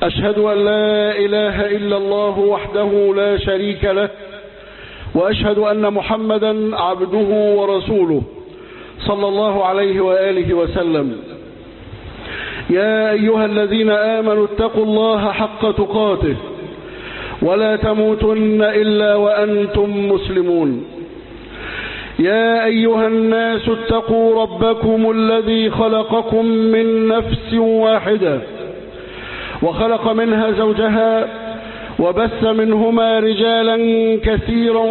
أشهد أن لا إله إلا الله وحده لا شريك له، وأشهد أن محمدا عبده ورسوله صلى الله عليه وآله وسلم. يا أيها الذين آمنوا اتقوا الله حق تقاته ولا تموتن إلا وأنتم مسلمون. يا أيها الناس اتقوا ربكم الذي خلقكم من نفس واحدة وخلق منها زوجها وبث منهما رجالا كثيرا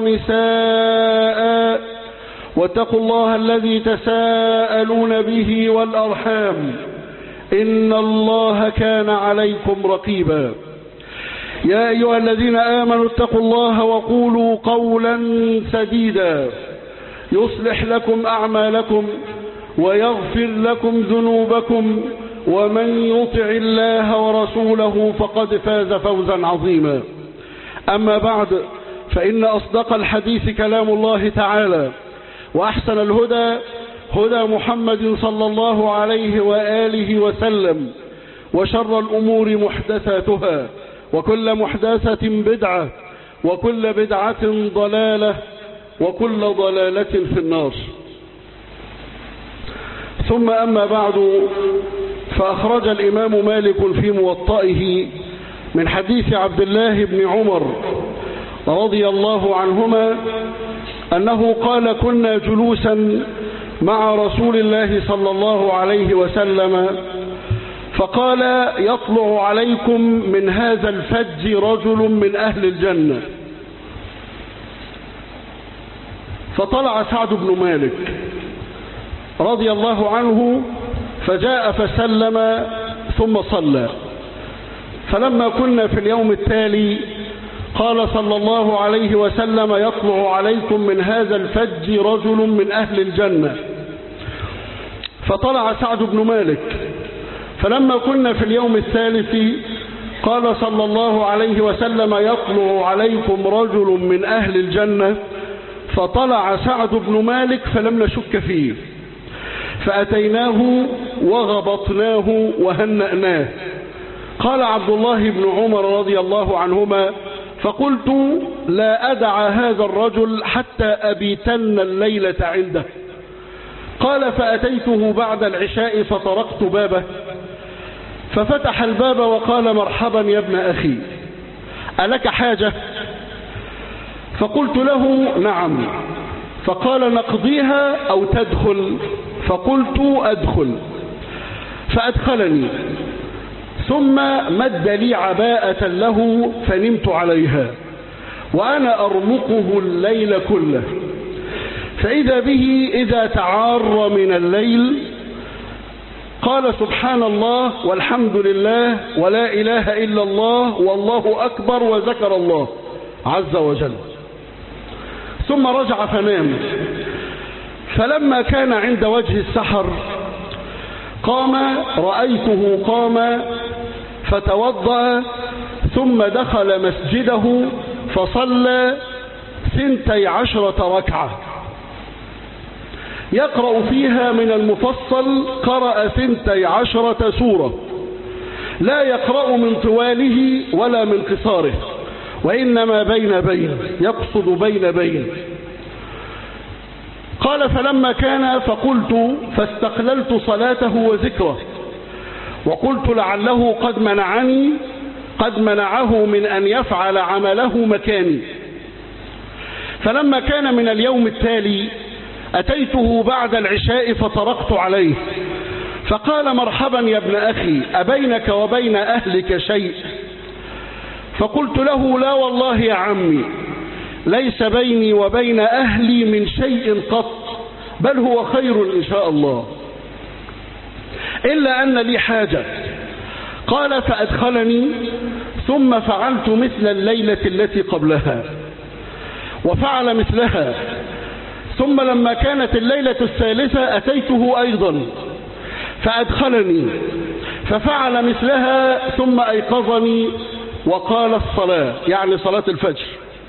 ونساء، واتقوا الله الذي تساءلون به والأرحام إن الله كان عليكم رقيبا. يا أيها الذين آمنوا اتقوا الله وقولوا قولا سديدا يصلح لكم أعمالكم ويغفر لكم ذنوبكم، ومن يطع الله ورسوله فقد فاز فوزا عظيما. أما بعد، فإن أصدق الحديث كلام الله تعالى، وأحسن الهدى هدى محمد صلى الله عليه وآله وسلم، وشر الأمور محدثاتها، وكل محدثة بدعة، وكل بدعة ضلالة، وكل ضلالة في النار. ثم أما بعد، فأخرج الإمام مالك في موطئه من حديث عبد الله بن عمر رضي الله عنهما أنه قال: كنا جلوسا مع رسول الله صلى الله عليه وسلم فقال: يطلع عليكم من هذا الفج رجل من أهل الجنة. فطلع سعد بن مالك رضي الله عنه فجاء فسلم ثم صلى. فلما كنا في اليوم التالي قال صلى الله عليه وسلم: يطلع عليكم من هذا الفج رجل من أهل الجنة. فطلع سعد بن مالك. فلما كنا في اليوم الثالث قال صلى الله عليه وسلم: يطلع عليكم رجل من أهل الجنة. فطلع سعد بن مالك فلم نشك فيه، فأتيناه وغبطناه وهنأناه. قال عبد الله بن عمر رضي الله عنهما: فقلت: لا أدع هذا الرجل حتى أبيتن الليلة عنده. قال: فأتيته بعد العشاء فطرقت بابه، ففتح الباب وقال: مرحبا يا ابن أخي، ألك حاجة؟ فقلت له: نعم. فقال: نقضيها أو تدخل؟ فقلت: أدخل. فأدخلني، ثم مد لي عباءة له فنمت عليها وأنا أرمقه الليل كله. فإذا به إذا تعار من الليل قال: سبحان الله والحمد لله ولا إله إلا الله والله أكبر، وذكر الله عز وجل، ثم رجع فنام. فلما كان عند وجه السحر قام، رأيته قام فتوضأ ثم دخل مسجده فصلى 12 ركعة يقرأ فيها من المفصل، قرأ 12 سورة، لا يقرأ من طواله ولا من قصاره، وإنما بين يقصد بين. قال: فلما كان فقلت، فاستقللت صلاته وذكره، وقلت: لعله قد منعه من أن يفعل عمله مكاني. فلما كان من اليوم التالي أتيته بعد العشاء فطرقت عليه، فقال: مرحبا يا ابن أخي، أبينك وبين أهلك شيء؟ فقلت له: لا والله يا عمي، ليس بيني وبين أهلي من شيء قط، بل هو خير إن شاء الله، إلا أن لي حاجة. قال: فأدخلني، ثم فعلت مثل الليلة التي قبلها، وفعل مثلها. ثم لما كانت الليلة الثالثة أتيته أيضا فأدخلني، ففعل مثلها، ثم أيقظني وقال: الصلاة، يعني صلاة الفجر.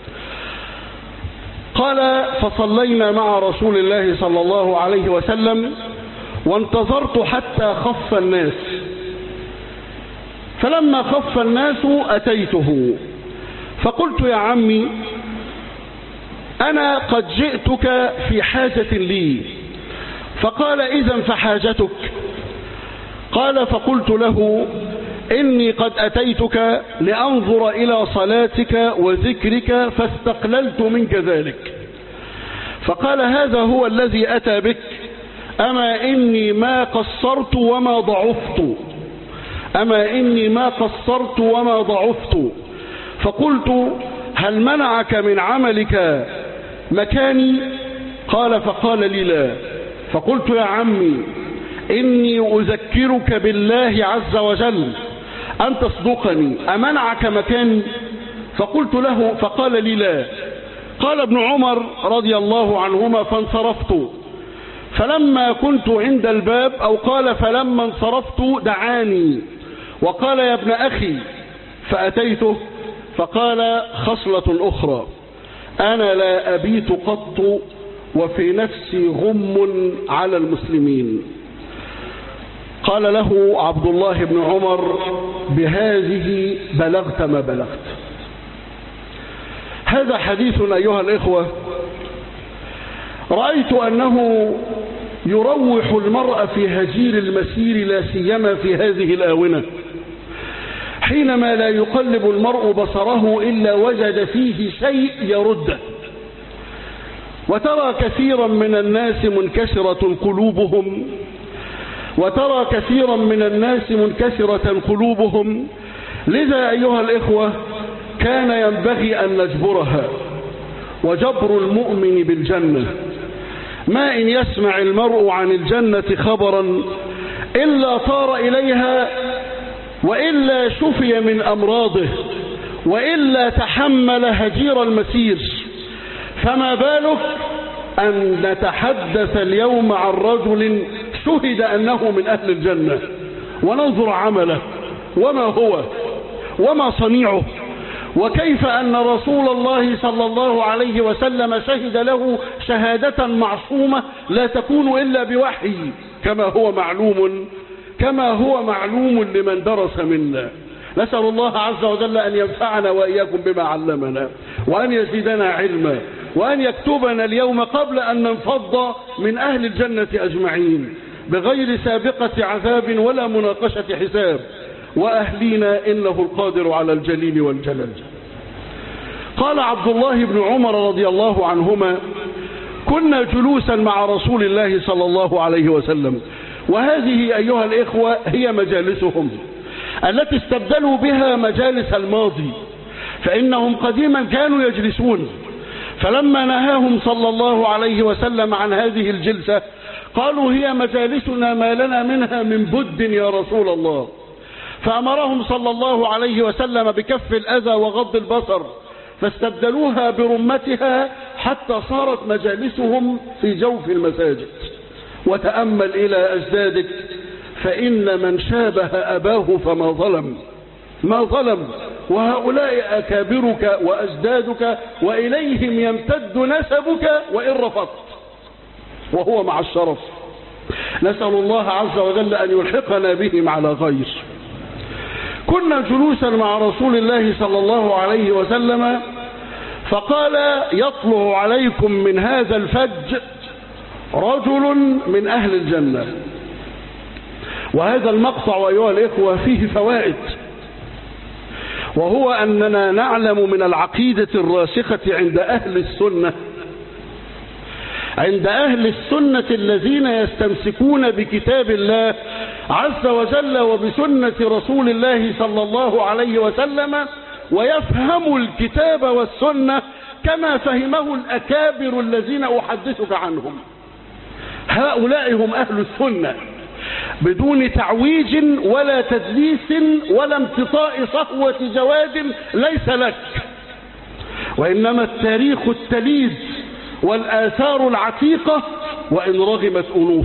قال: فصلينا مع رسول الله صلى الله عليه وسلم، وانتظرت حتى خف الناس، فلما خف الناس أتيته فقلت يا عمي أنا قد جئتك في حاجة لي. فقال إذن فحاجتك؟ قال فقلت له إني قد أتيتك لأنظر إلى صلاتك وذكرك فاستقللت منك ذلك. فقال هذا هو الذي أتى بك، أما إني ما قصرت وما ضعفت، أما إني ما قصرت وما ضعفت. فقلت هل منعك من عملك مكاني؟ قال فقال لي لا. فقلت يا عمي إني أذكرك بالله عز وجل أن تصدقني، أمنعك مكاني؟ فقلت له فقال لي لا. قال ابن عمر رضي الله عنهما فانصرفت، فلما كنت عند الباب أو قال فلما انصرفت دعاني وقال يا ابن أخي، فأتيته فقال خصلة أخرى، أنا لا أبيت قط وفي نفسي غم على المسلمين. قال له عبد الله بن عمر بهذه بلغت ما بلغت. هذا حديث أيها الإخوة رأيت أنه يروح المرء في هجير المسير، لا سيما في هذه الآونة حينما لا يقلب المرء بصره إلا وجد فيه شيء يرده. وترى كثيرا من الناس منكسرة قلوبهم، وترى كثيرا من الناس منكسرة قلوبهم. لذا أيها الإخوة كان ينبغي أن نجبرها، وجبر المؤمن بالجنة ما إن يسمع المرء عن الجنة خبرا إلا طار إليها، وإلا شفي من أمراضه، وإلا تحمل هجير المسير. فما بالك أن نتحدث اليوم عن رجل شهد أنه من أهل الجنة، وننظر عمله وما هو وما صنيعه، وكيف أن رسول الله صلى الله عليه وسلم شهد له شهادة معصومة لا تكون إلا بوحي، كما هو معلوم لمن درس منا. نسأل الله عز وجل أن ينفعنا وإياكم بما علمنا، وأن يزيدنا علما، وأن يكتبنا اليوم قبل أن ننفض من أهل الجنة أجمعين بغير سابقة عذاب ولا مناقشة حساب، وأهلينا إنه القادر على الجليل والجلال. قال عبد الله بن عمر رضي الله عنهما كنا جلوسا مع رسول الله صلى الله عليه وسلم، وهذه أيها الإخوة هي مجالسهم التي استبدلوا بها مجالس الماضي، فإنهم قديما كانوا يجلسون، فلما نهاهم صلى الله عليه وسلم عن هذه الجلسة قالوا هي مجالسنا ما لنا منها من بد يا رسول الله، فأمرهم صلى الله عليه وسلم بكف الأذى وغض البصر، فاستبدلوها برمتها حتى صارت مجالسهم في جوف المساجد. وتأمل إلى أجدادك، فإن من شابه أباه فما ظلم، ما ظلم، وهؤلاء أكابرك وأجدادك، وإليهم يمتد نسبك وإن رفضت، وهو مع الشرف. نسأل الله عز وجل أن يلحقنا بهم على خير. كنا جلوسا مع رسول الله صلى الله عليه وسلم فقال يطلع عليكم من هذا الفج رجل من أهل الجنة. وهذا المقطع أيها الإخوة فيه فوائد، وهو أننا نعلم من العقيدة الراسخة عند أهل السنة الذين يستمسكون بكتاب الله عز وجل وبسنة رسول الله صلى الله عليه وسلم، ويفهم الكتاب والسنة كما فهمه الأكابر الذين أحدثك عنهم. هؤلاء هم أهل السنة بدون تعويج ولا تدليس ولا امتطاء صهوة جواد ليس لك، وإنما التاريخ التليد والآثار العتيقة وإن رغمت أنوف.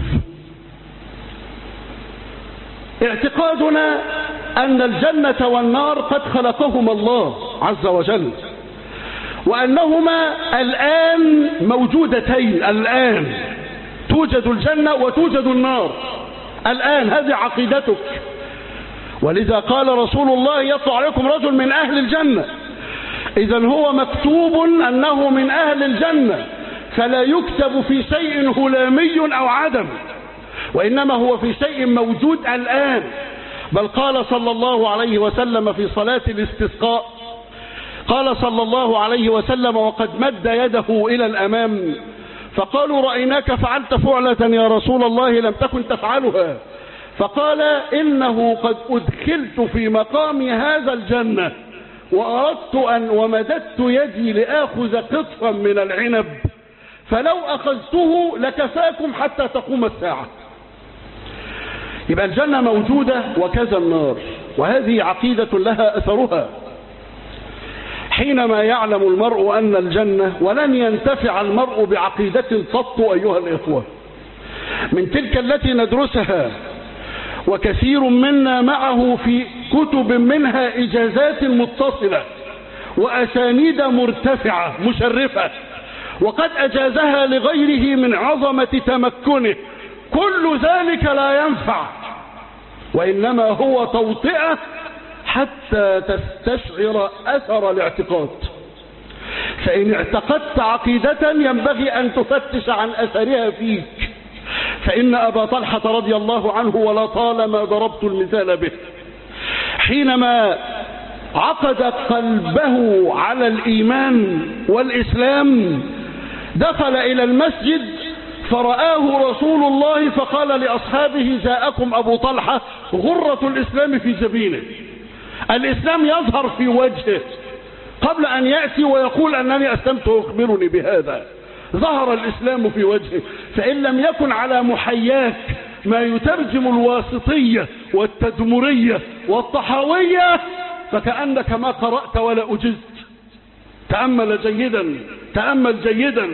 اعتقادنا أن الجنة والنار قد خلقهما الله عز وجل، وأنهما الآن موجودتين، الآن توجد الجنة وتوجد النار الآن، هذه عقيدتك. ولذا قال رسول الله يطلع عليكم رجل من أهل الجنة، إذن هو مكتوب أنه من أهل الجنة، فلا يكتب في شيء هلامي أو عدم، وإنما هو في شيء موجود الآن. بل قال صلى الله عليه وسلم في صلاة الاستسقاء، قال صلى الله عليه وسلم وقد مد يده إلى الأمام، فقالوا رأيناك فعلت فعلة يا رسول الله لم تكن تفعلها، فقال إنه قد أدخلت في مقام هذا الجنة وأردت أن ومددت يدي لآخذ قطفا من العنب، فلو أخذته لكفاكم حتى تقوم الساعة. يبقى الجنة موجودة وكذا النار، وهذه عقيدة لها أثرها. حينما يعلم المرء أن الجنة، ولن ينتفع المرء بعقيدة قط أيها الإخوة من تلك التي ندرسها، وكثير منا معه في كتب منها إجازات متصلة وأسانيد مرتفعة مشرفة، وقد أجازها لغيره من عظمة تمكنه، كل ذلك لا ينفع، وإنما هو توطئة حتى تستشعر أثر الاعتقاد. فإن اعتقدت عقيدة ينبغي أن تفتش عن أثرها فيك، فإن أبا طلحة رضي الله عنه ولطالما ضربت المثال به، حينما عقد قلبه على الإيمان والإسلام دخل إلى المسجد فرآه رسول الله فقال لأصحابه جاءكم أبو طلحة غرة الإسلام في جبينه. الإسلام يظهر في وجهه قبل أن يأتي ويقول أنني أسلمت ويخبرني بهذا، ظهر الإسلام في وجهه. فإن لم يكن على محياك ما يترجم الواسطية والتدمرية والطحاوية فكأنك ما قرأت ولا أجزت. تأمل جيدا، تأمل جيدا.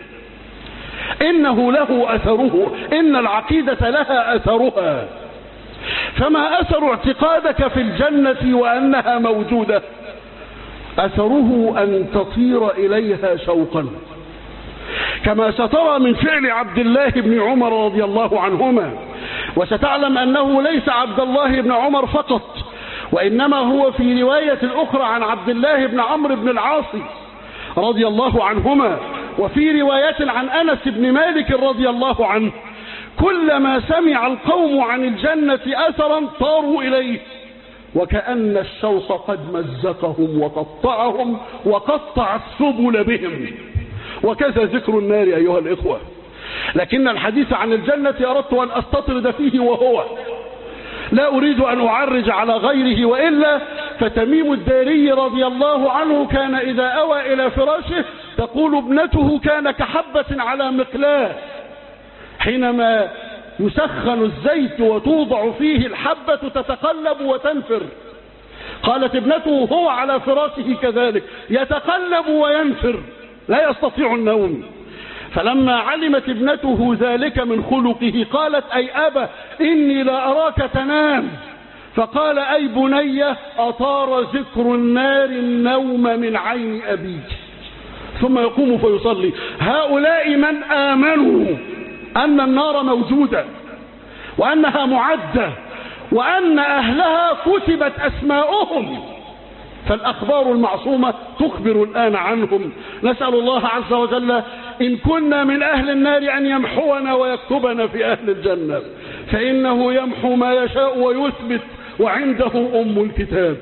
إنه له أثره، إن العقيدة لها أثرها. فما أثر اعتقادك في الجنة وأنها موجودة؟ أثره أن تطير إليها شوقا، كما سترى من فعل عبد الله بن عمر رضي الله عنهما. وستعلم أنه ليس عبد الله بن عمر فقط، وإنما هو في رواية الأخرى عن عبد الله بن عمرو بن العاص رضي الله عنهما، وفي رواية عن أنس بن مالك رضي الله عنه، كلما سمع القوم عن الجنة أثرا طاروا إليه، وكأن الشوق قد مزقهم وقطعهم وقطع السبل بهم. وكذا ذكر النار أيها الإخوة. لكن الحديث عن الجنة أردت أن أستطرد فيه، وهو لا أريد أن أعرج على غيره، وإلا فتميم الداري رضي الله عنه كان إذا أوى إلى فراشه تقول ابنته كان كحبة على مقلاه، حينما يسخن الزيت وتوضع فيه الحبة تتقلب وتنفر. قالت ابنته هو على فراشه كذلك يتقلب وينفر لا يستطيع النوم. فلما علمت ابنته ذلك من خلقه قالت أي أبا إني لا أراك تنام. فقال أي بني أطار ذكر النار النوم من عين أبيك. ثم يقوم فيصلي. هؤلاء من آمنوا أن النار موجودة وأنها معدة وأن أهلها كتبت أسماؤهم، فالأخبار المعصومة تخبر الآن عنهم. نسأل الله عز وجل إن كنا من أهل النار أن يمحونا ويكتبنا في أهل الجنة، فإنه يمحو ما يشاء ويثبت وعنده أم الكتاب.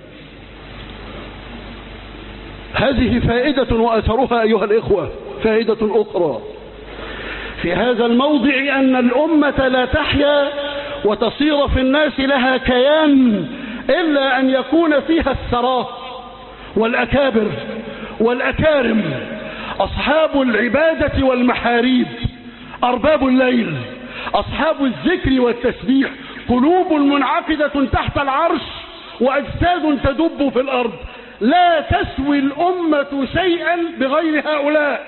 هذه فائدة وأثرها أيها الإخوة. فائدة أخرى في هذا الموضع أن الأمة لا تحيا وتصير في الناس لها كيان إلا أن يكون فيها الثراء والأكابر والأكارم، أصحاب العبادة والمحاريب، أرباب الليل، أصحاب الذكر والتسبيح، قلوب منعقدة تحت العرش وأجساد تدب في الأرض. لا تسوي الأمة شيئا بغير هؤلاء.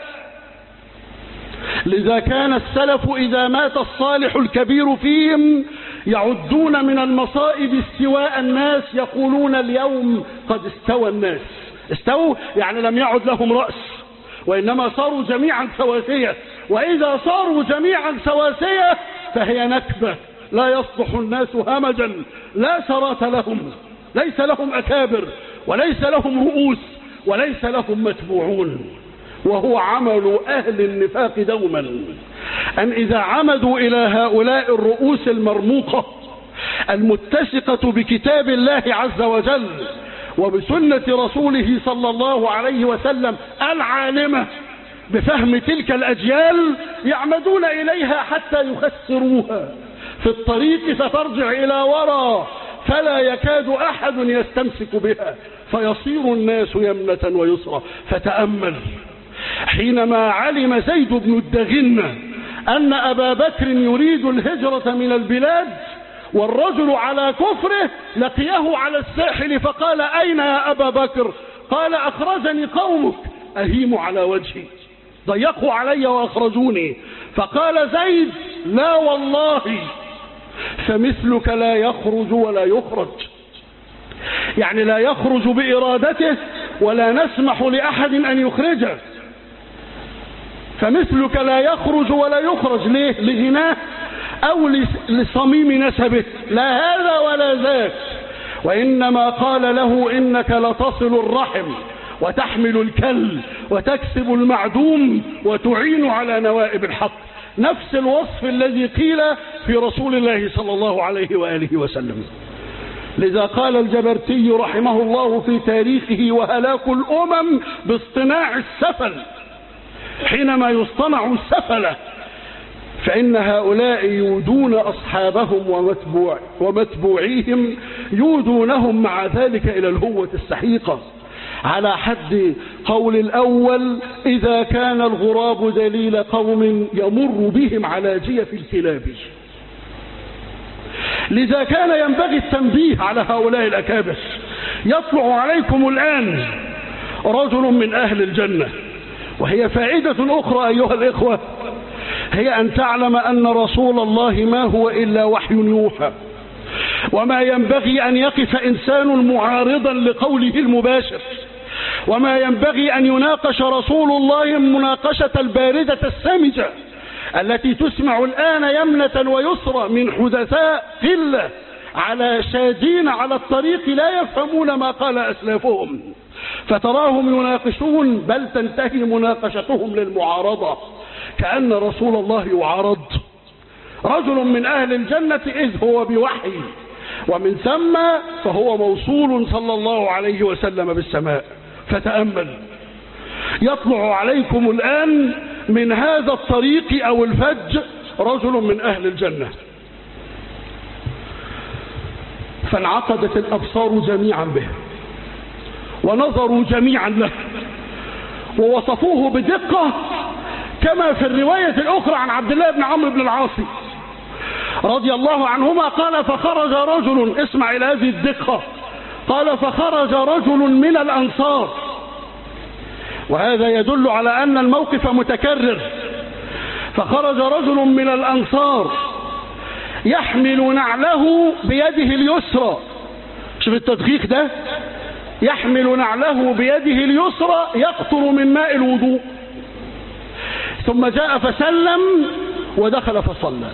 لذا كان السلف إذا مات الصالح الكبير فيهم يعدون من المصائب استواء الناس، يقولون اليوم قد استوى الناس. استووا يعني لم يعد لهم رأس، وإنما صاروا جميعا سواسية. وإذا صاروا جميعا سواسية فهي نكبة لا يصلح الناس همجا لا سرات لهم، ليس لهم أكابر وليس لهم رؤوس وليس لهم متبوعون. وهو عمل أهل النفاق دوما أن إذا عمدوا إلى هؤلاء الرؤوس المرموقة المتسقة بكتاب الله عز وجل وبسنة رسوله صلى الله عليه وسلم العالمة بفهم تلك الأجيال، يعمدون إليها حتى يخسروها في الطريق فترجع إلى وراء فلا يكاد أحد يستمسك بها، فيصير الناس يمنة ويسرى. فتأمل حينما علم زيد بن الدغنة أن أبا بكر يريد الهجرة من البلاد والرجل على كفره، لقيه على الساحل فقال: أين يا أبا بكر؟ قال: أخرجني قومك أهيم على وجهي، ضيقوا علي وأخرجوني. فقال زيد: لا والله، فمثلك لا يخرج ولا يخرج، يعني لا يخرج بإرادته ولا نسمح لأحد أن يخرجه. فمثلك لا يخرج ولا يخرج، ليه؟ لغناه أو لصميم نسبه، لا هذا ولا ذاك، وإنما قال له: إنك لتصل الرحم وتحمل الكل وتكسب المعدوم وتعين على نوائب الحق. نفس الوصف الذي قيل في رسول الله صلى الله عليه وآله وسلم. لذا قال الجبرتي رحمه الله في تاريخه: وهلاك الأمم باصطناع السفل. حينما يصطنع السفلة فإن هؤلاء يودون أصحابهم ومتبوعيهم، يودونهم مع ذلك إلى الهوة السحيقة، على حد قول الأول: إذا كان الغراب دليل قوم يمر بهم على جيف الكلاب. لذا كان ينبغي التنبيه على هؤلاء الأكابر. يطلع عليكم الآن رجل من أهل الجنة، وهي فائدة أخرى أيها الإخوة، هي أن تعلم أن رسول الله ما هو إلا وحي يوحى، وما ينبغي أن يقف إنسان معارضا لقوله المباشر، وما ينبغي أن يناقش رسول الله مناقشة الباردة السمجة التي تسمع الآن يمنة ويسرى من حدثاء قلة على شادين على الطريق لا يفهمون ما قال أسلافهم، فتراهم يناقشون بل تنتهي مناقشتهم للمعارضة كأن رسول الله يعارض. رجل من أهل الجنة إذ هو بوحي، ومن ثم فهو موصول صلى الله عليه وسلم بالسماء. فتأمل، يطلع عليكم الآن من هذا الطريق أو الفج رجل من أهل الجنة، فانعقدت الأبصار جميعا به ونظروا جميعا له ووصفوه بدقة، كما في الرواية الأخرى عن عبد الله بن عمرو بن العاص رضي الله عنهما قال: فخرج رجل، اسمع إلى هذه الدقة، قال: فخرج رجل من الأنصار، وهذا يدل على أن الموقف متكرر. فخرج رجل من الأنصار يحمل نعله بيده اليسرى، شوف التدقيق ده، يحمل نعله بيده اليسرى يقطر من ماء الوضوء، ثم جاء فسلم ودخل فصلى.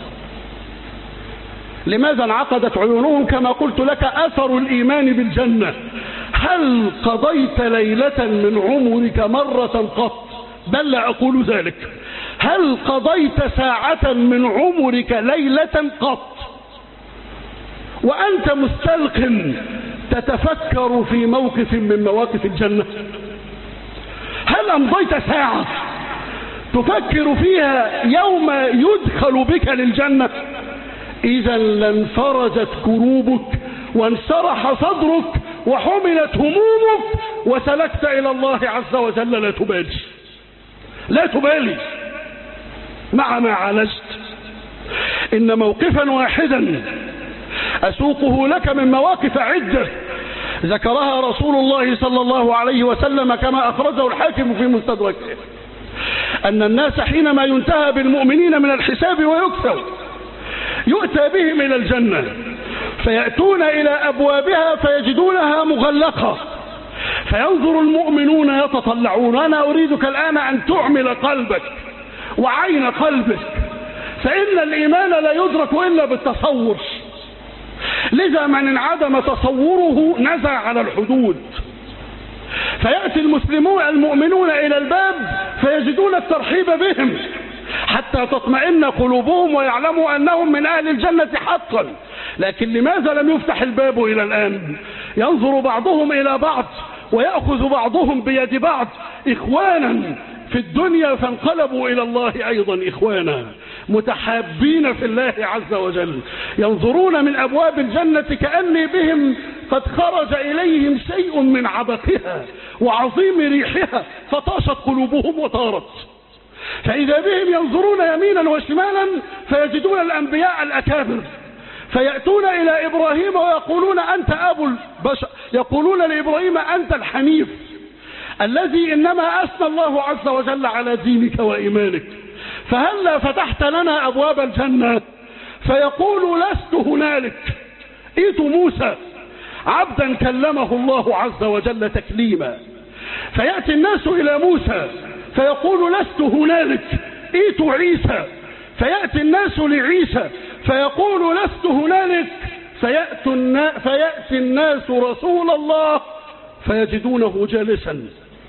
لماذا انعقدت عيونهم؟ كما قلت لك، أثر الإيمان بالجنة. هل قضيت ليلة من عمرك مرة قط؟ بل لا أقول ذلك، هل قضيت ساعة من عمرك ليلة قط وأنت مستلق تتفكر في موقف من مواقف الجنة؟ هل أمضيت ساعة تفكر فيها يوم يدخل بك للجنة؟ إذا لانفرجت كروبك وانشرح صدرك وحملت همومك وسلكت إلى الله عز وجل لا تبالي، لا تبالي مع ما عالجت. إن موقفا واحدا أسوقه لك من مواقف عدة ذكرها رسول الله صلى الله عليه وسلم كما أخرجه الحاكم في مستدركه، أن الناس حينما ينتهى بالمؤمنين من الحساب ويكسوا يؤتى بهم إلى الجنة، فيأتون إلى أبوابها فيجدونها مغلقة، فينظر المؤمنون يتطلعون. أنا أريدك الآن أن تعمل قلبك وعين قلبك فإن الإيمان لا يدرك إلا بالتصور، لذا من انعدم تصوره نزع على الحدود. فيأتي المؤمنون إلى الباب فيجدون الترحيب بهم حتى تطمئن قلوبهم ويعلموا أنهم من أهل الجنة حقا. لكن لماذا لم يفتح الباب إلى الآن؟ ينظر بعضهم إلى بعض ويأخذ بعضهم بيد بعض إخوانا في الدنيا، فانقلبوا إلى الله أيضا إخوانا متحابين في الله عز وجل، ينظرون من أبواب الجنة كأني بهم قد خرج إليهم شيء من عبقها وعظيم ريحها فطاشت قلوبهم وطارت. فإذا بهم ينظرون يمينا وشمالا فيجدون الأنبياء الأكابر، فيأتون إلى إبراهيم ويقولون أنت أبو البشر، يقولون لإبراهيم أنت الحنيف الذي إنما أثنى الله عز وجل على دينك وإيمانك، فهلا فتحت لنا أبواب الجنة؟ فيقول لست هنالك، ائت موسى عبدا كلمه الله عز وجل تكليما. فيأتي الناس إلى موسى فيقول لست هنالك، ائت عيسى. فيأتي الناس لعيسى فيقول لست هنالك، فيأتي الناس رسول الله فيجدونه جالسا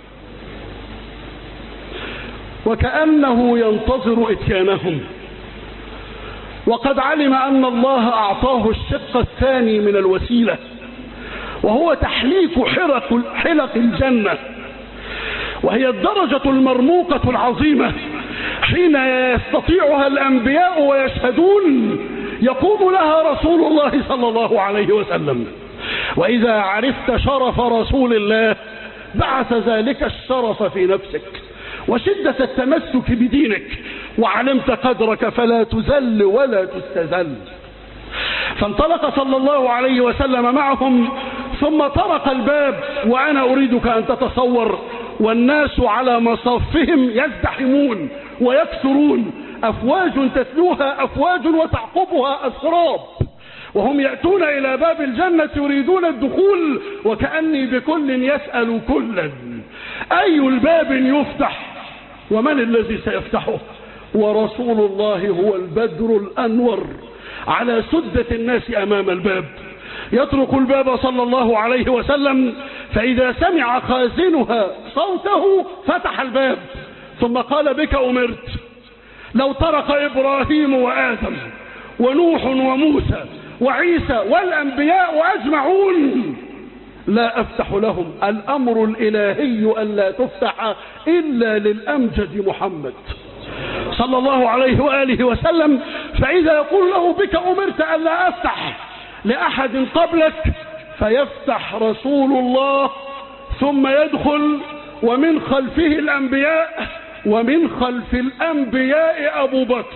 وكأنه ينتظر إتيانهم، وقد علم أن الله أعطاه الشق الثاني من الوسيلة، وهو تحليف حلق الجنة، وهي الدرجة المرموقة العظيمة حين يستطيعها الأنبياء ويشهدون يقوم لها رسول الله صلى الله عليه وسلم. وإذا عرفت شرف رسول الله بعث ذلك الشرف في نفسك وشدة التمسك بدينك، وعلمت قدرك فلا تذل ولا تستذل. فانطلق صلى الله عليه وسلم معهم ثم طرق الباب، وأنا أريدك أن تتصور والناس على مصافهم يزدحمون ويكثرون، أفواج تتلوها أفواج وتعقبها أسراب، وهم يأتون إلى باب الجنة يريدون الدخول، وكأني بكل يسأل كلا أي الباب يفتح ومن الذي سيفتحه؟ ورسول الله هو البدر الأنور على سدة الناس أمام الباب. يطرق الباب صلى الله عليه وسلم، فإذا سمع خازنها صوته فتح الباب ثم قال بك أمرت. لو طرق إبراهيم وآدم ونوح وموسى وعيسى والأنبياء أجمعون لا أفتح لهم، الأمر الإلهي ألا تفتح إلا للأمجد محمد صلى الله عليه وآله وسلم. فإذا يقول له بك أمرت ألا أفتح لأحد قبلك فيفتح رسول الله ثم يدخل، ومن خلفه الأنبياء، ومن خلف الأنبياء أبو بكر،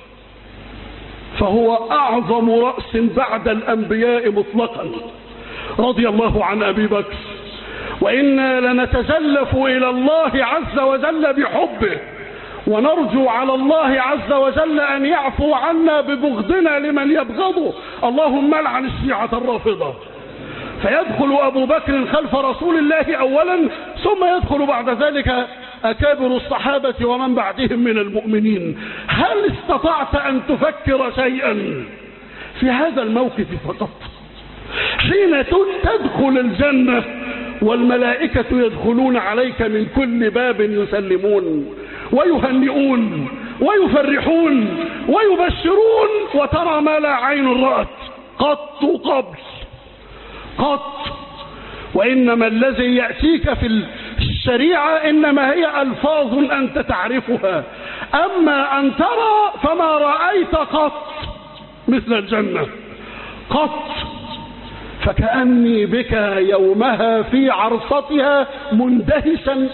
فهو أعظم رأس بعد الأنبياء مطلقا رضي الله عن أبي بكر. وإنا لنتزلف إلى الله عز وجل بحبه، ونرجو على الله عز وجل أن يعفو عنا ببغضنا لمن يبغضه، اللهم لعن الشيعة الرافضة. فيدخل أبو بكر خلف رسول الله أولا، ثم يدخل بعد ذلك أكابر الصحابة ومن بعدهم من المؤمنين. هل استطعت أن تفكر شيئا في هذا الموقف فقط؟ حين تدخل الجنة والملائكة يدخلون عليك من كل باب يسلمون ويهنئون ويفرحون ويبشرون، وترى ما لا عين رأت قط قبل قط. وإنما الذي يأتيك في الشريعة إنما هي ألفاظ أنت تعرفها، أما أن ترى فما رأيت قط مثل الجنة قط. فكأني بك يومها في عرصتها مندهشا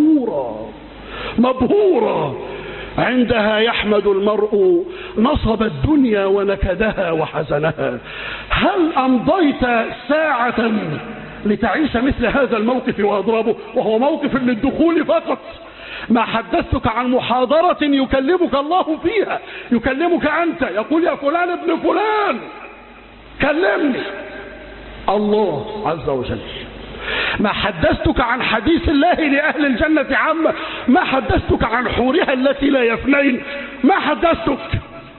مبهورا. عندها يحمد المرء نصب الدنيا ونكدها وحزنها. هل أمضيت ساعة لتعيش مثل هذا الموقف وأضربه، وهو موقف للدخول فقط؟ ما حدثتك عن محاضرة يكلمك الله فيها، يكلمك أنت، يقول يا فلان ابن فلان كلمني الله عز وجل. ما حدثتك عن حديث الله لأهل الجنة عامة، ما حدثتك عن حورها التي لا يفنين، ما حدثتك.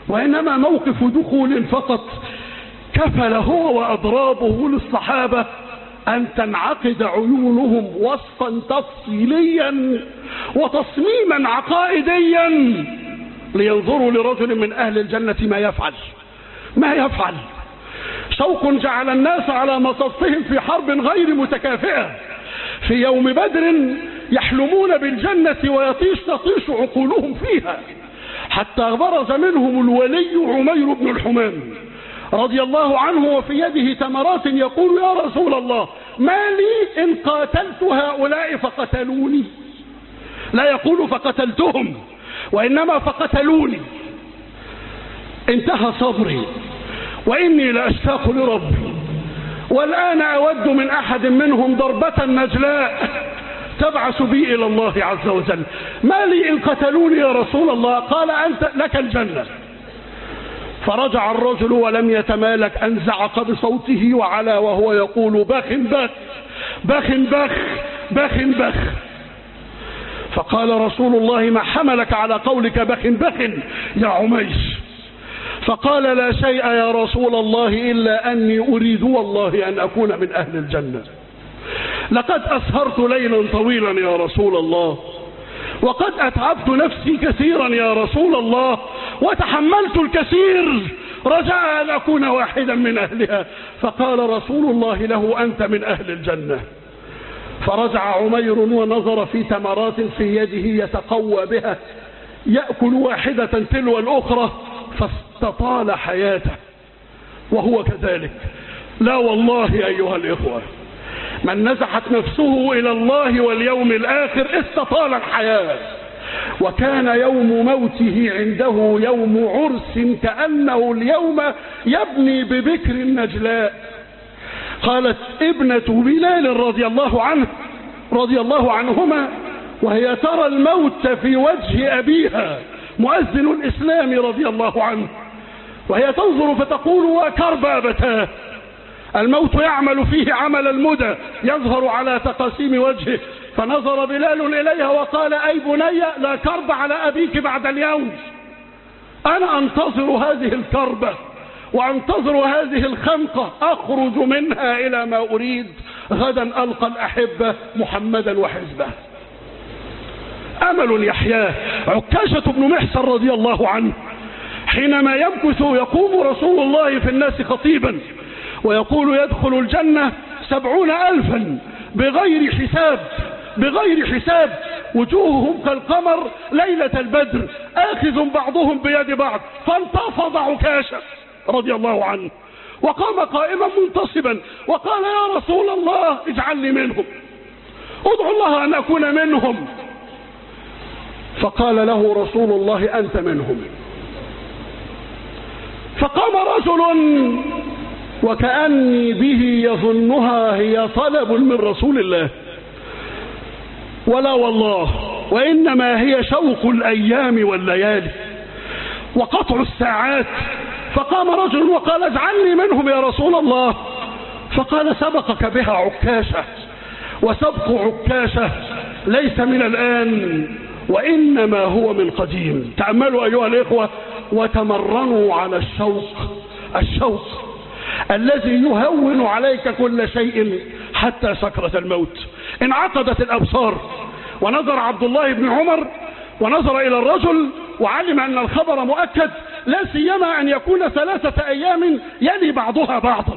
وإنما موقف دخول فقط كفل هو وأضرابه للصحابة أن تنعقد عيونهم وصفا تفصيليا وتصميما عقائديا لينظروا لرجل من أهل الجنة ما يفعل. شوق جعل الناس على مصفهم في حرب غير متكافئة. في يوم بدر يحلمون بالجنة تطيش عقولهم فيها، حتى برز منهم الولي عمير بن الحمام رضي الله عنه وفي يده تمرات يقول: يا رسول الله، ما لي إن قاتلت هؤلاء فقتلوني؟ لا يقول فقتلتهم، وإنما فقتلوني. انتهى صبري وإني لأشتاق لربي، والآن أود من أحد منهم ضربة نجلاء تبعث بي إلى الله عز وجل. ما لي إن قتلوني يا رسول الله؟ قال: أنت لك الجنة. فرجع الرجل ولم يتمالك أن زعق بصوته وعلى وهو يقول: بخ بخ بخ بخ بخ بخ. فقال رسول الله: ما حملك على قولك بخ بخ يا عميش؟ فقال: لا شيء يا رسول الله إلا أني أريد والله أن أكون من أهل الجنة. لقد أسهرت ليلا طويلا يا رسول الله، وقد أتعبت نفسي كثيرا يا رسول الله، وتحملت الكثير رجاء أن أكون واحدا من أهلها. فقال رسول الله له: أنت من أهل الجنة. فرجع عمير ونظر في تمرات في يده يتقوى بها، يأكل واحدة تلو الأخرى، فاستطال حياته وهو كذلك. لا والله أيها الإخوة، من نزحت نفسه إلى الله واليوم الآخر استطال الحياة. وكان يوم موته عنده يوم عرس كأنه اليوم يبني ببكر النجلاء. قالت ابنة بلال رضي الله عنهما وهي ترى الموت في وجه أبيها مؤذن الإسلام رضي الله عنه، وهي تنظر فتقول: وكرب أبتاه. الموت يعمل فيه عمل المدى يظهر على تقاسيم وجهه. فنظر بلال إليها وقال: أي بني، لا كرب على أبيك بعد اليوم. أنا أنتظر هذه الكربة وأنتظر هذه الخنقة، أخرج منها إلى ما أريد. غدا ألقى الأحبة محمدا وحزبه. أمل يحياه. عكاشة بن محصن رضي الله عنه حينما يمكث يقوم رسول الله في الناس خطيبا ويقول: يدخل الجنة 70,000 بغير حساب، وجوههم كالقمر ليلة البدر، آخذ بعضهم بيد بعض. فانتفض عكاشة رضي الله عنه وقام قائما منتصبا وقال: يا رسول الله، اجعلني منهم، ادعو الله أن أكون منهم. فقال له رسول الله: أنت منهم. فقام رجل وكأني به يظنها هي طلب من رسول الله، ولا والله، وإنما هي شوق الأيام والليالي وقطع الساعات. فقام رجل وقال: اجعلني منهم يا رسول الله. فقال: سبقك بها عكاشة، وسبق عكاشة ليس من الآن وإنما هو من قديم. تأملوا أيها الإخوة وتمرنوا على الشوق الذي يهون عليك كل شيء حتى سكرة الموت. انعقدت الأبصار ونظر عبد الله بن عمر ونظر إلى الرجل وعلم أن الخبر مؤكد، لا سيما أن يكون 3 أيام يلي بعضها بعضا.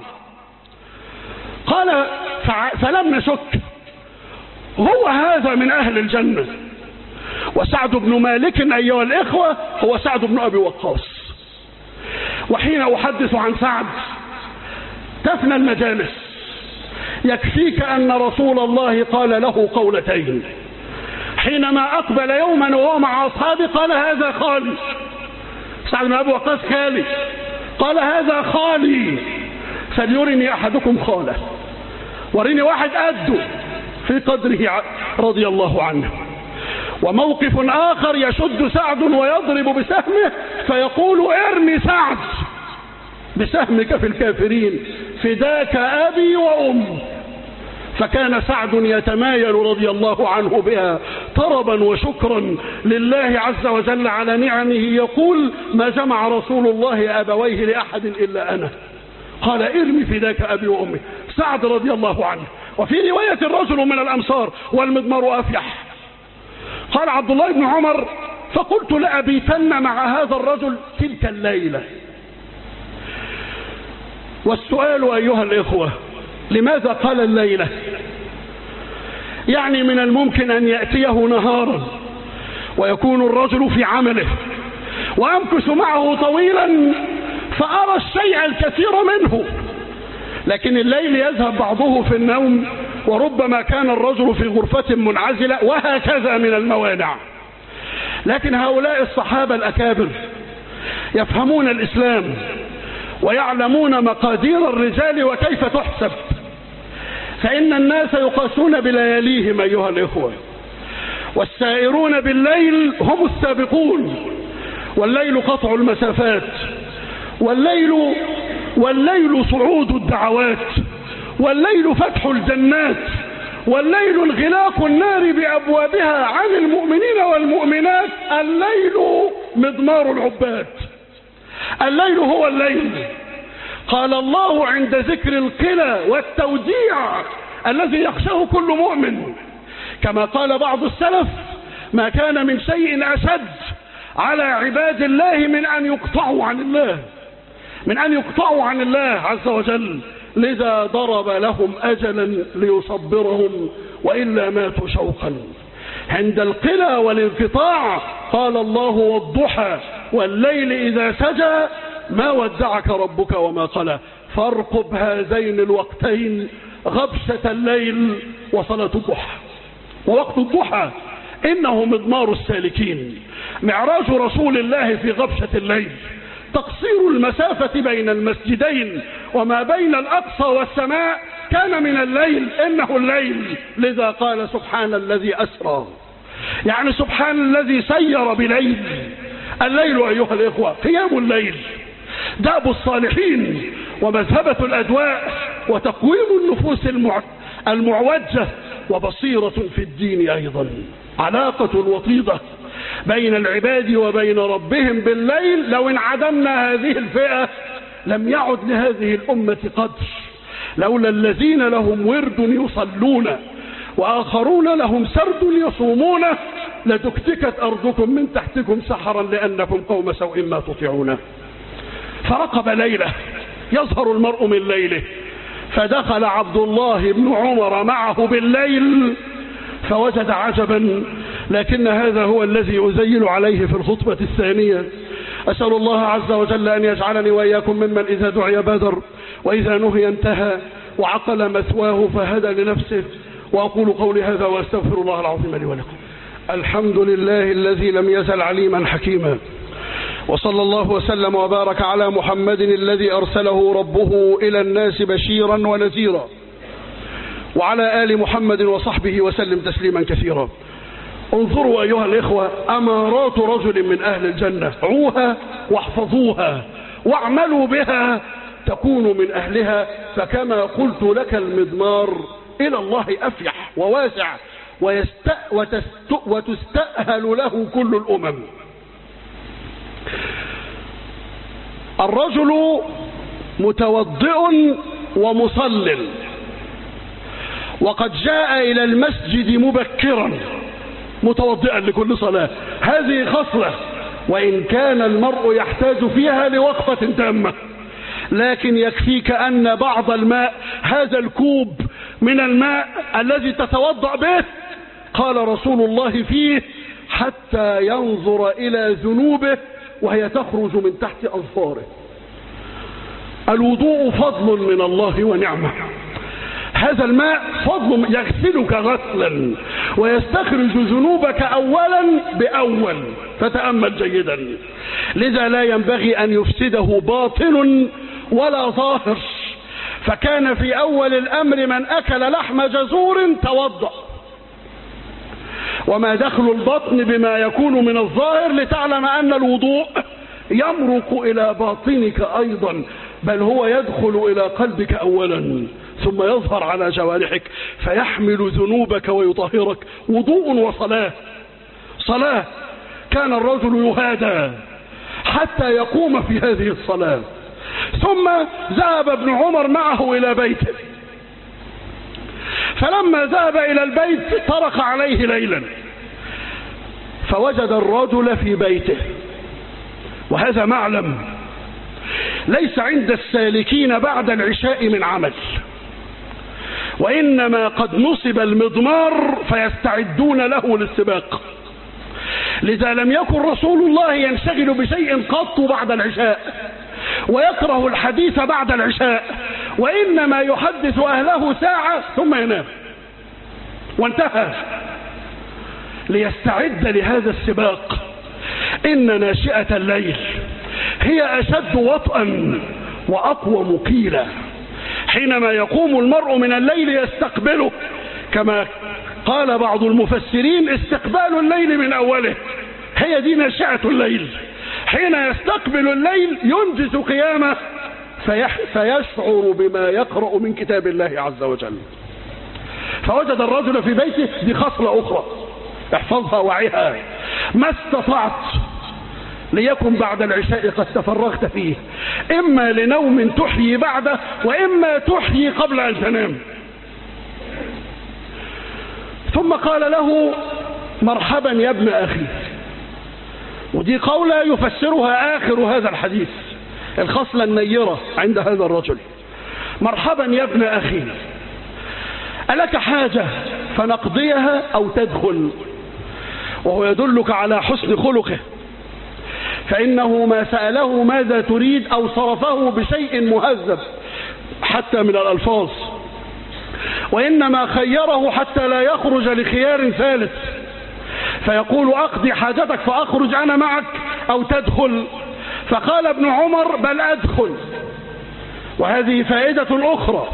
قال: فلم نشك، هو هذا من أهل الجنة. وسعد بن مالك أيها الإخوة هو سعد بن أبي وقاص. وحين أحدث عن سعد تفنى المجالس. يكفيك أن رسول الله قال له قولتين حينما أقبل يوما وهو مع أصحابه. قال: هذا خالي. سعد بن أبي وقاص خالي. قال: هذا خالي، فليرني أحدكم خاله، وريني واحد قده في قدره رضي الله عنه. وموقف آخر يشد سعد ويضرب بسهمه فيقول: ارمي سعد بسهمك في الكافرين، فداك أبي وأمي. فكان سعد يتمايل رضي الله عنه بها طربا وشكرا لله عز وجل على نعمه، يقول: ما جمع رسول الله أبويه لأحد إلا أنا. قال: ارمي فداك أبي وأمي. سعد رضي الله عنه. وفي رواية: الرجل من الأمصار والمضمار أفيح. قال عبد الله بن عمر: فقلت لأبيتن مع هذا الرجل تلك الليلة. والسؤال أيها الإخوة: لماذا قال الليلة؟ يعني من الممكن أن يأتيه نهارا ويكون الرجل في عمله وأمكث معه طويلا فأرى الشيء الكثير منه، لكن الليل يذهب بعضه في النوم، وربما كان الرجل في غرفة منعزلة، وهكذا من الموانع. لكن هؤلاء الصحابة الأكابر يفهمون الإسلام ويعلمون مقادير الرجال وكيف تحسب، فإن الناس يقاسون بلياليهم أيها الإخوة، والسائرون بالليل هم السابقون. والليل قطع المسافات، والليل صعود الدعوات، والليل فتح الجنات، والليل انغلاق النار بأبوابها عن المؤمنين والمؤمنات. الليل مضمار العباد، الليل هو الليل. قال الله عند ذكر القلى والتوديع الذي يخشاه كل مؤمن، كما قال بعض السلف: ما كان من شيء أشد على عباد الله من أن يقطعوا عن الله عز وجل، لذا ضرب لهم أجلا ليصبرهم وإلا ماتوا شوقا. عند القلى والانقطاع قال الله: والضحى والليل إذا سجى ما ودعك ربك وما قلى. فارقب هذين الوقتين، غبشة الليل وصلاة الضحى. ووقت الضحى إنه مضمار السالكين، معراج رسول الله في غبشة الليل، تقصير المسافة بين المسجدين وما بين الأقصى والسماء كان من الليل، إنه الليل. لذا قال: سبحان الذي أسرى، يعني سبحان الذي سير بليل. الليل أيها الإخوة قيام الليل، دأب الصالحين ومذهبة الأدواء وتقويم النفوس المعوجة، وبصيرة في الدين أيضا. علاقة وطيدة بين العباد وبين ربهم بالليل. لو انعدمنا هذه الفئة لم يعد لهذه الأمة قدر، لولا الذين لهم ورد يصلون وآخرون لهم سرد يصومون لدكتكت أرضكم من تحتكم سحرا لأنكم قوم سوء ما تطيعون. فرقب ليلة يظهر المرء من ليله، فدخل عبد الله بن عمر معه بالليل فوجد عجبا، لكن هذا هو الذي أزيل عليه في الخطبة الثانية. أسأل الله عز وجل أن يجعلني وإياكم ممن إذا دعي بادر وإذا نهي انتهى وعقل مثواه فهدى لنفسه. وأقول قولي هذا وأستغفر الله العظيم لي ولكم. الحمد لله الذي لم يزل عليما حكيما، وصلى الله وسلم وبارك على محمد الذي أرسله ربه إلى الناس بشيرا ونذيرا، وعلى آل محمد وصحبه وسلم تسليما كثيرا. انظروا أيها الإخوة أمارات رجل من أهل الجنة، عوها واحفظوها واعملوا بها تكونوا من أهلها. فكما قلت لك المضمار إلى الله أفيح وواسع وتستأهل له كل الأمم. الرجل متوضئ ومصل وقد جاء إلى المسجد مبكرا متوضئا لكل صلاة، هذه خصلة، وإن كان المرء يحتاج فيها لوقفة تامة، لكن يكفيك أن بعض الماء، هذا الكوب من الماء الذي تتوضأ به، قال رسول الله فيه: حتى ينظر إلى ذنوبه وهي تخرج من تحت أظفاره. الوضوء فضل من الله ونعمة، هذا الماء فضل يغسلك غسلا ويستخرج ذنوبك أولا بأول، فتأمل جيدا. لذا لا ينبغي أن يفسده باطن ولا ظاهر. فكان في أول الأمر من أكل لحم جزور توضأ، وما دخل البطن بما يكون من الظاهر لتعلم أن الوضوء يمرق إلى باطنك أيضا، بل هو يدخل إلى قلبك أولا. ثم يظهر على جوارحك فيحمل ذنوبك ويطهرك. وضوء وصلاة. صلاة كان الرجل يهادى حتى يقوم في هذه الصلاة. ثم ذهب ابن عمر معه إلى بيته، فلما ذهب إلى البيت طرق عليه ليلا فوجد الرجل في بيته. وهذا معلم ليس عند السالكين بعد العشاء من عمل، وإنما قد نصب المضمار فيستعدون له للسباق. لذا لم يكن رسول الله ينشغل بشيء قط بعد العشاء ويكره الحديث بعد العشاء، وإنما يحدث أهله ساعة ثم ينام وانتهى، ليستعد لهذا السباق. إن ناشئة الليل هي أشد وطئا وأقوى مقيلة. حينما يقوم المرء من الليل يستقبله، كما قال بعض المفسرين استقبال الليل من أوله، هي دي ناشئة الليل. حين يستقبل الليل ينجز قيامه فيشعر بما يقرأ من كتاب الله عز وجل. فوجد الرجل في بيته، دي خصلة أخرى احفظها وعيها، ما استطعت ليكن بعد العشاء قد تفرغت فيه، إما لنوم تحيي بعده وإما تحيي قبل أن تنام. ثم قال له مرحبا يا ابن أخي، ودي قولة يفسرها آخر هذا الحديث، الخصلة النيرة عند هذا الرجل. مرحبا يا ابن أخي، ألك حاجة فنقضيها أو تدخل؟ وهو يدلك على حسن خلقه، فإنه ما سأله ماذا تريد أو صرفه بشيء مهذب حتى من الألفاظ، وإنما خيره حتى لا يخرج لخيار ثالث، فيقول أقضي حاجتك فأخرج أنا معك أو تدخل. فقال ابن عمر بل أدخل. وهذه فائدة أخرى،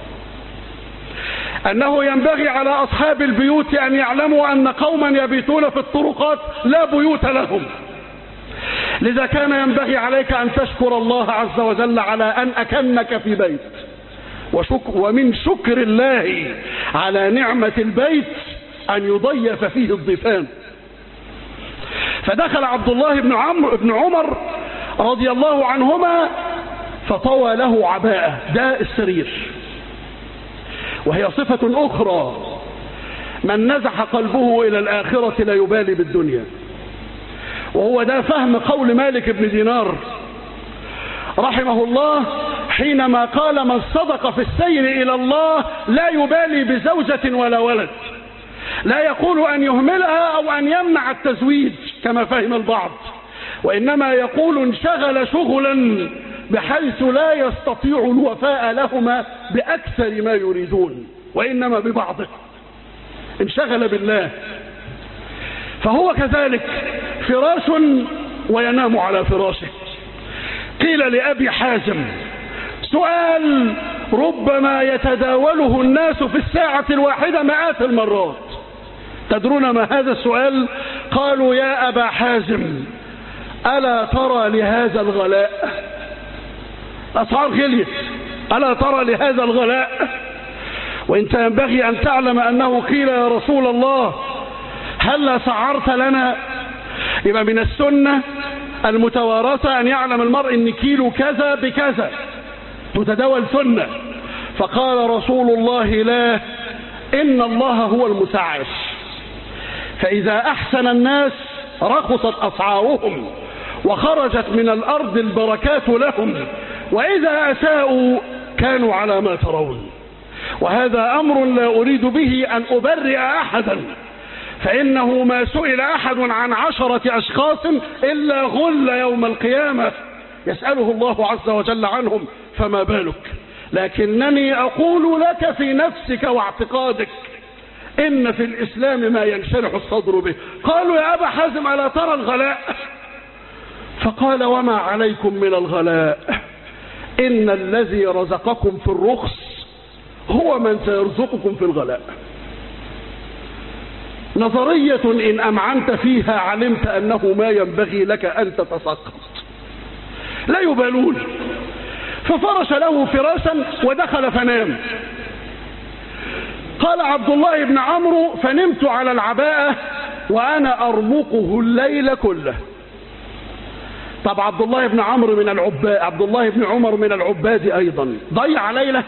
أنه ينبغي على أصحاب البيوت أن يعلموا أن قوما يبيتون في الطرقات لا بيوت لهم. لذا كان ينبغي عليك أن تشكر الله عز وجل على أن أكنك في بيت، ومن شكر الله على نعمة البيت أن يضيف فيه الضيفان. فدخل عبد الله بن عمر رضي الله عنهما فطوى له عباءة، ده السرير. وهي صفة أخرى، من نزح قلبه إلى الآخرة لا يبالي بالدنيا. وهو ده فهم قول مالك بن دينار رحمه الله حينما قال من صدق في السير إلى الله لا يبالي بزوجة ولا ولد، لا يقول أن يهملها أو أن يمنع التزويج كما فهم البعض، وإنما يقول انشغل شغلا بحيث لا يستطيع الوفاء لهما بأكثر ما يريدون، وإنما ببعضه، انشغل بالله. فهو كذلك فراش وينام على فراشه. قيل لأبي حازم سؤال ربما يتداوله الناس في الساعة الواحدة مئات المرات، تدرون ما هذا السؤال؟ قالوا يا أبا حازم ألا ترى لهذا الغلاء؟ أسعار غليت، ألا ترى لهذا الغلاء؟ وإنت ينبغي أن تعلم أنه قيل يا رسول الله هل سعرت لنا؟ يبقى من السنة المتوارثة أن يعلم المرء أن كيلو كذا بكذا، تتداول سنة. فقال رسول الله لا، إن الله هو المسعر، فإذا أحسن الناس رخصت أسعارهم وخرجت من الأرض البركات لهم، وإذا أساءوا كانوا على ما ترون. وهذا أمر لا أريد به أن أبرئ أحدا، فإنه ما سئل أحد عن 10 أشخاص إلا غل يوم القيامة يسأله الله عز وجل عنهم، فما بالك؟ لكنني أقول لك في نفسك واعتقادك إن في الإسلام ما ينشرح الصدر به. قالوا يا أبا حازم ألا ترى الغلاء؟ فقال وما عليكم من الغلاء؟ إن الذي رزقكم في الرخص هو من سيرزقكم في الغلاء. نظرية إن أمعنت فيها علمت أنه ما ينبغي لك أن تتسقط، لا يبالون. ففرش له فراشا ودخل فنام. قال عبد الله بن عمرو: فنمت على العباءة وأنا أرمقه الليل كله. طب عبد الله بن عمرو من العباد، عبد الله بن عمر من العباد أيضا، ضيع ليلة؟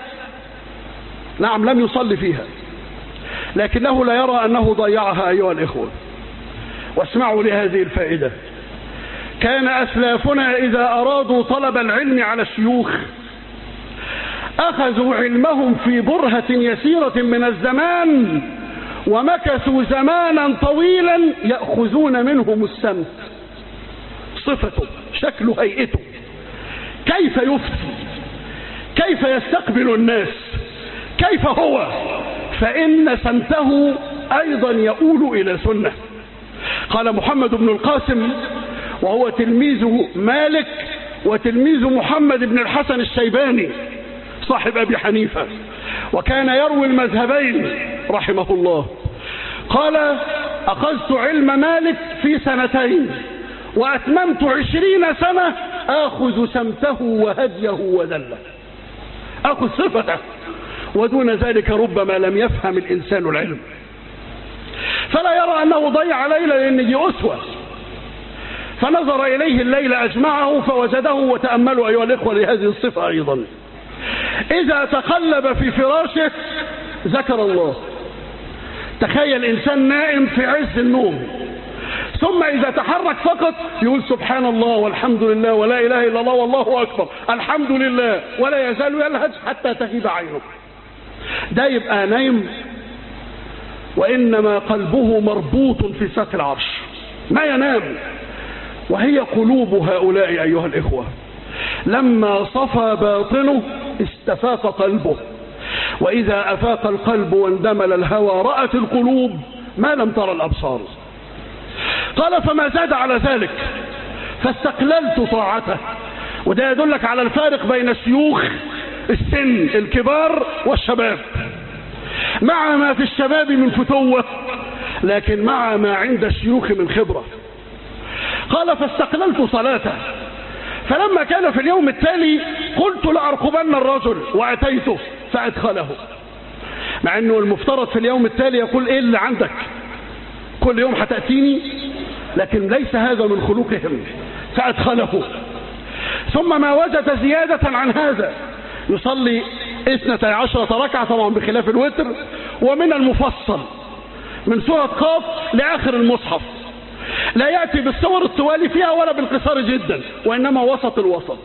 نعم، لم يصلي فيها، لكنه لا يرى أنه ضيعها أيها الإخوة. واسمعوا لهذه الفائدة: كان أسلافنا إذا أرادوا طلب العلم على الشيوخ أخذوا علمهم في برهة يسيرة من الزمان، ومكثوا زمانا طويلا يأخذون منهم السمت، صفته، شكله، هيئته، كيف يفتي، كيف يستقبل الناس، كيف هو، فإن سمته أيضا يؤول إلى سنة. قال محمد بن القاسم وهو تلميذ مالك وتلميذ محمد بن الحسن الشيباني صاحب أبي حنيفة، وكان يروي المذهبين رحمه الله، قال: أخذت علم مالك في 2 وأتممت 20 سنة آخذ سمته وهديه وذله، أخذ صفته، ودون ذلك ربما لم يفهم الإنسان العلم، فلا يرى أنه ضيع ليلة لأن دي أسوة. فنظر إليه الليل أجمعه فوجده. وتأملوا أيها الإخوة لهذه الصفة أيضا: إذا تقلب في فراشه ذكر الله. تخيل إنسان نائم في عز النوم، ثم إذا تحرك فقط يقول سبحان الله والحمد لله ولا إله إلا الله والله أكبر الحمد لله، ولا يزال يلهج حتى تغيب عينه. ده يبقى نايم، وإنما قلبه مربوط في ساق العرش، ما ينام. وهي قلوب هؤلاء أيها الإخوة، لما صفى باطنه استفاق قلبه، وإذا أفاق القلب واندمل الهوى رأت القلوب ما لم ترى الأبصار. قال: فما زاد على ذلك فاستقللت طاعته. وده يدلك على الفارق بين الشيوخ السن الكبار والشباب، مع ما في الشباب من فتوة، لكن مع ما عند الشيوخ من خبرة. قال: فاستقللت صلاته، فلما كان في اليوم التالي قلت لأرقبن الرجل وأتيته فأدخله. مع أنه المفترض في اليوم التالي يقول: إيه اللي عندك كل يوم هتأتيني؟ لكن ليس هذا من خلقهم، فأدخله. ثم ما وجد زيادة عن هذا يصلي 12 ركعة، طبعا بخلاف الوتر، ومن المفصل من سورة قاف لآخر المصحف، لا يأتي بالصور الطوال فيها ولا بالقصار جدا، وإنما وسط الوسط.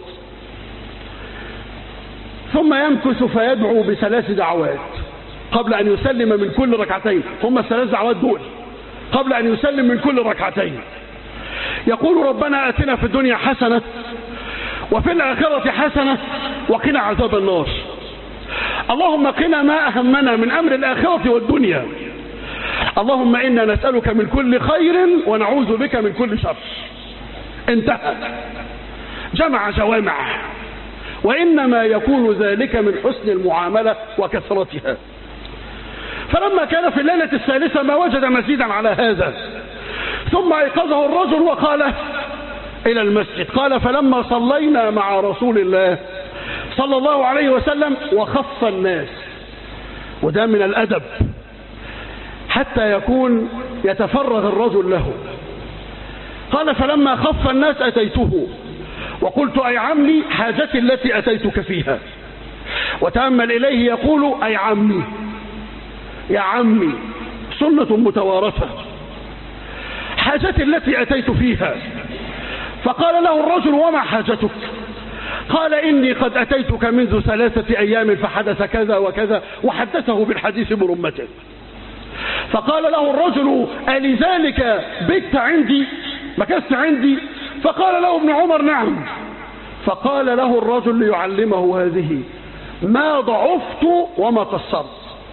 ثم يمكث فيدعو ب3 دعوات قبل أن يسلم من كل ركعتين، هم 3 دعوات دول قبل أن يسلم من كل ركعتين. يقول: ربنا آتنا في الدنيا حسنة وفي الآخرة حسنة وقنا عذاب النار. اللهم قنا ما أهمنا من أمر الآخرة والدنيا. اللهم إنا نسألك من كل خير ونعوذ بك من كل شر. انتهى، جمع جوامع، وإنما يكون ذلك من حسن المعاملة وكثرتها. فلما كان في الليلة الثالثة ما وجد مزيدا على هذا، ثم أيقظه الرجل وقال إلى المسجد. قال: فلما صلينا مع رسول الله صلى الله عليه وسلم وخف الناس، وده من الأدب حتى يكون يتفرغ الرجل له. قال: فلما خف الناس أتيته وقلت: أي عمي حاجتي التي أتيتك فيها. وتأمل إليه يقول: أي عمي، يا عمي، سنة متوارثة، حاجتي التي أتيت فيها. فقال له الرجل: وما حاجتك؟ قال: إني قد أتيتك منذ 3 أيام فحدث كذا وكذا، وحدثه بالحديث برمته. فقال له الرجل: ألذلك بت عندي، مكثت عندي؟ فقال له ابن عمر: نعم. فقال له الرجل ليعلمه هذه: ما ضعفت وما قصرت.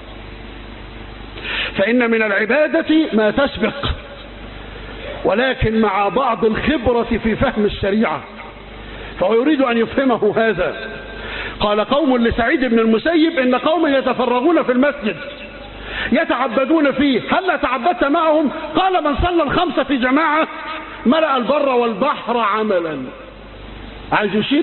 فإن من العبادة ما تسبق، ولكن مع بعض الخبرة في فهم الشريعة، فهو يريد أن يفهمه هذا. قال قوم لسعيد بن المسيب: إن قوم يتفرغون في المسجد يتعبدون فيه، هل تعبدت معهم؟ قال: من صلى ال5 في جماعة ملأ البر والبحر عملا. عايز يشير إلى أن الفريضة أولا، ودي الخبرة. ثم يقول: وما حاجتك؟ قال: إني قد أتيتك منذ 3 أيام فحدث كذا وكذا، وحدثه بالحديث برمته. فقال له الرجل: وما حاجتك؟ قال: إني قد أتيتك منذ 3 أيام فحدث كذا وكذا، وحدثه بالحديث برمته.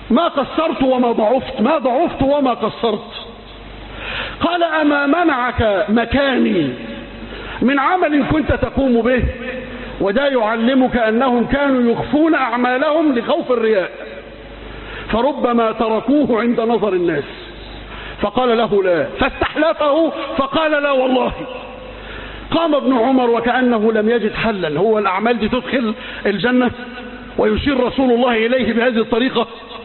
ما قصرت وما ضعفت، ما ضعفت وما قصرت. قال أما منعك مكاني من عمل كنت تقوم به؟ وده يعلمك أنهم كانوا يخفون أعمالهم لخوف الرياء، فربما تركوه عند نظر الناس. فقال له لا، فاستحلفه فقال لا والله. قام ابن عمر وكأنه لم يجد حلا. هو الأعمال دي تدخل الجنة ويشير رسول الله إليه بهذه الطريقة؟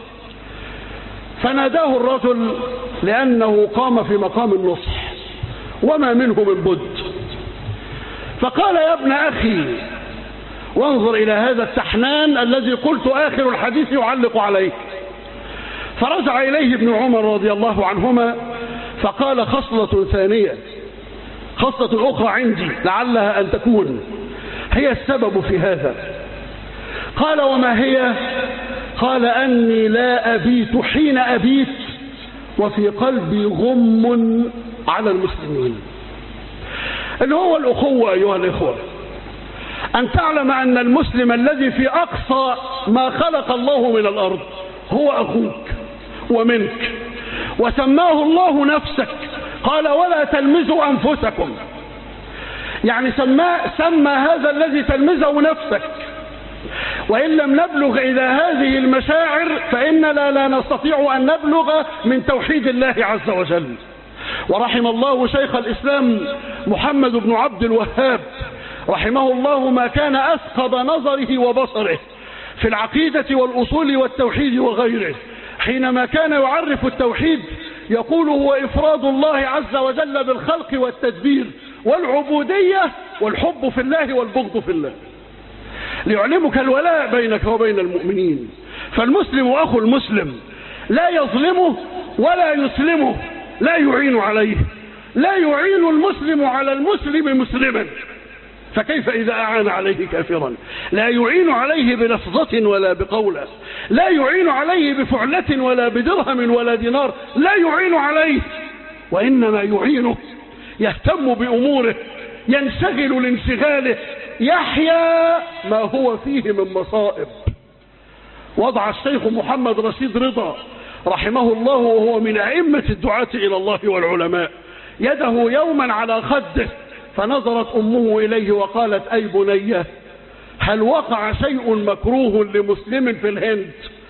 فناداه الرجل لأنه قام في مقام النصح وما منه من بد، فقال يا ابن أخي، وانظر إلى هذا التحنان الذي قلت آخر الحديث يعلق عليه. فرجع إليه ابن عمر رضي الله عنهما فقال خصلة ثانية، خصلة أخرى عندي لعلها أن تكون هي السبب في هذا. قال وما هي؟ قال أني لا أبيت حين أبيت وفي قلبي غم على المسلمين. اللي هو الأخوة أيها الإخوة، أن تعلم أن المسلم الذي في أقصى ما خلق الله من الأرض هو أخوك ومنك، وسماه الله نفسك. قال ولا تلمزوا أنفسكم، يعني سمى هذا الذي تلمزه نفسك. وإن لم نبلغ إلى هذه المشاعر فإننا لا نستطيع أن نبلغ من توحيد الله عز وجل. ورحم الله شيخ الإسلام محمد بن عبد الوهاب رحمه الله ما كان أثقب نظره وبصره في العقيدة والأصول والتوحيد وغيره، حينما كان يعرف التوحيد يقول هو إفراد الله عز وجل بالخلق والتدبير والعبودية والحب في الله والبغض في الله، ليعلمك الولاء بينك وبين المؤمنين. فالمسلم أخو المسلم لا يظلمه ولا يسلمه، لا يعين عليه. لا يعين المسلم على المسلم مسلما، فكيف إذا أعان عليه كافرا؟ لا يعين عليه بلفظة ولا بقولة، لا يعين عليه بفعلة ولا بدرهم ولا دينار، لا يعين عليه، وإنما يعينه، يهتم بأموره، ينشغل لانشغاله، يحيا ما هو فيه من مصائب. وضع الشيخ محمد رشيد رضا رحمه الله وهو من أئمة الدعاة إلى الله والعلماء يده يوما على خده، فنظرت أمه إليه وقالت أي بني، هل وقع شيء مكروه لمسلم في الهند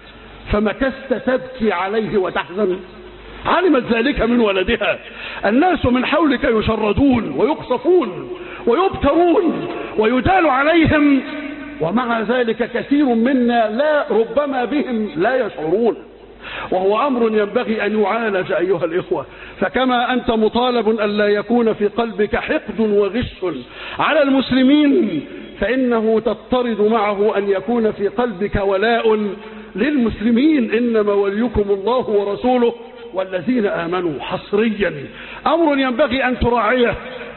فمكست تبكي عليه وتحزن؟ علمت ذلك من ولدها. الناس من حولك يشردون ويقصفون ويبترون ويدال عليهم، ومع ذلك كثير منا لا ربما بهم لا يشعرون، وهو أمر ينبغي أن يعالج أيها الإخوة. فكما أنت مطالب أن لا يكون في قلبك حقد وغش على المسلمين، فإنه تضطرد معه أن يكون في قلبك ولاء للمسلمين. إنما وليكم الله ورسوله والذين آمنوا حصريا، أمر ينبغي أن تراعيه،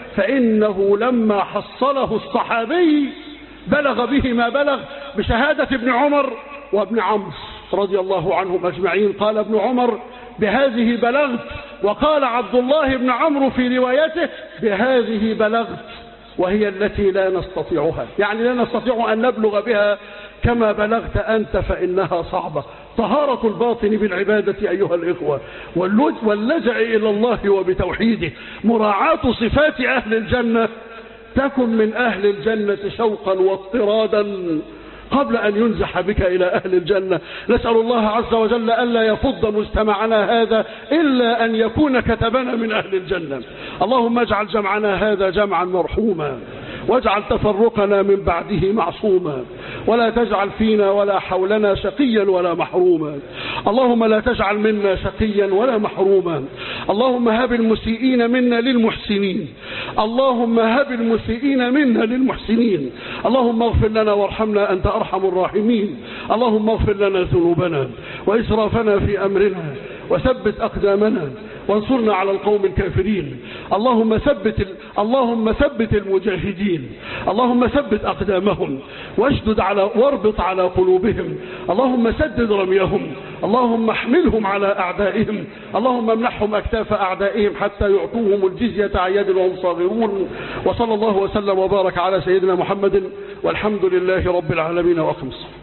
فإنه لما حصله الصحابي بلغ به ما بلغ بشهادة ابن عمر وابن عمرو رضي الله عنهم أجمعين. قال ابن عمر بهذه بلغت، وقال عبد الله بن عمرو في روايته بهذه بلغت، وهي التي لا نستطيعها، يعني لا نستطيع أن نبلغ بها كما بلغت أنت، فإنها صعبة. طهارة الباطن بالعبادة أيها الإخوة، واللجأ إلى الله وبتوحيده، مراعاة صفات أهل الجنة، تكن من أهل الجنة شوقا واضطرادا قبل أن ينزح بك إلى أهل الجنة. نسأل الله عز وجل ألا يفض مجتمعنا هذا إلا أن يكون كتبنا من أهل الجنة. اللهم اجعل جمعنا هذا جمعا مرحوما، واجعل تفرقنا من بعده معصوما، ولا تجعل فينا ولا حولنا شقيا ولا محروما. اللهم لا تجعل منا شقيا ولا محروما. اللهم هب المسيئين منا للمحسنين، اللهم هب المسيئين منا للمحسنين. اللهم اغفر لنا وارحمنا، أنت أرحم الراحمين. اللهم اغفر لنا ذنوبنا وإسرافنا في أمرنا، وثبت أقدامنا وانصرنا على القوم الكافرين. اللهم ثبت المجاهدين، اللهم ثبت أقدامهم واربط على قلوبهم. اللهم سدد رميهم، اللهم احملهم على أعدائهم، اللهم امنحهم أكتاف أعدائهم حتى يعطوهم الجزية عن يد وهم صاغرون. وصلى الله وسلم وبارك على سيدنا محمد، والحمد لله رب العالمين. وأقم الصلاة.